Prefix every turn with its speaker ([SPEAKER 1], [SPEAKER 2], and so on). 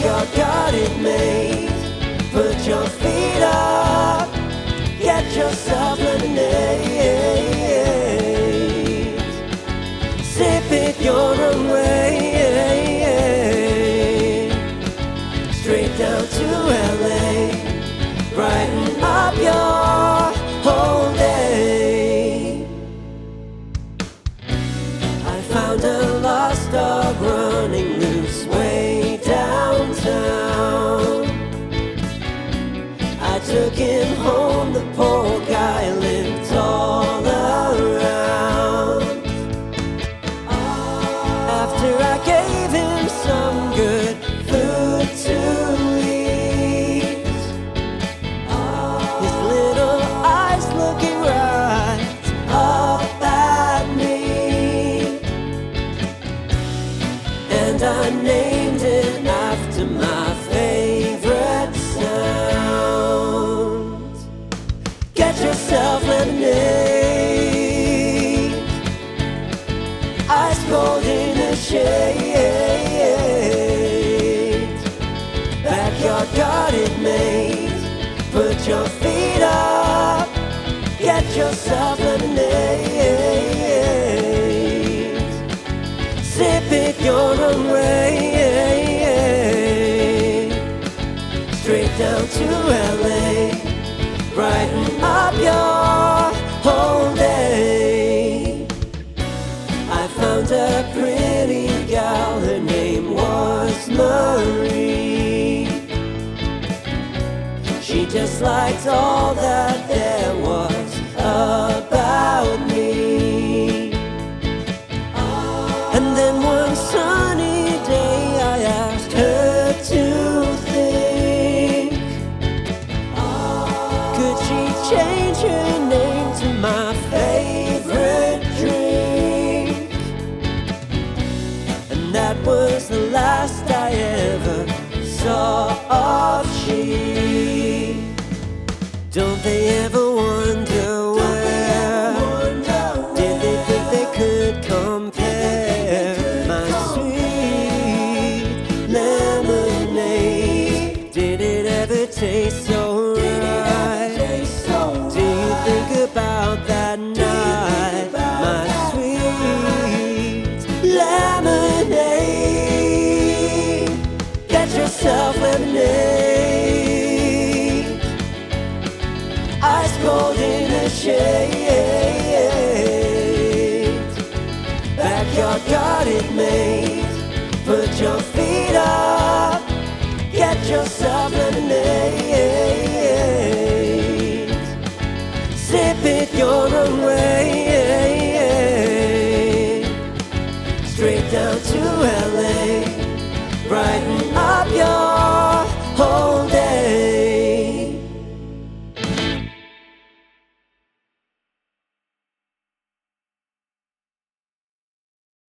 [SPEAKER 1] Backyard got it made. Put your feet up, get yourself lemonade. Sip it your own way, straight down to LA. Brighten up your whole day. I found a lost dog running loose way downtown. I took him home, the poor guy lived all around. After I gave him some good food to eat, his little eyes looking right up at me, and I named it after my favorite sound. Get yourself lemonade, ice cold in a shade. Backyard got it made. Put your feet up, get yourself lemonade. Sip it your own way, straight down to LA. Brighten up your whole day. I found a pretty gal, her name was Marie. She just liked all that there was about me. And then one sunny day I asked her to think, could she change her name to my favorite drink? And that was the last I ever saw of she. Don't they ever wonder where did they think they could compare my sweet lemonade? Did it ever taste so right? Do you think about that night, my sweet lemonade? Get yourself lemonade, ice cold in a shade. Backyard got it made. Put your feet up, get yourself lemonade. Sip it your own way, straight down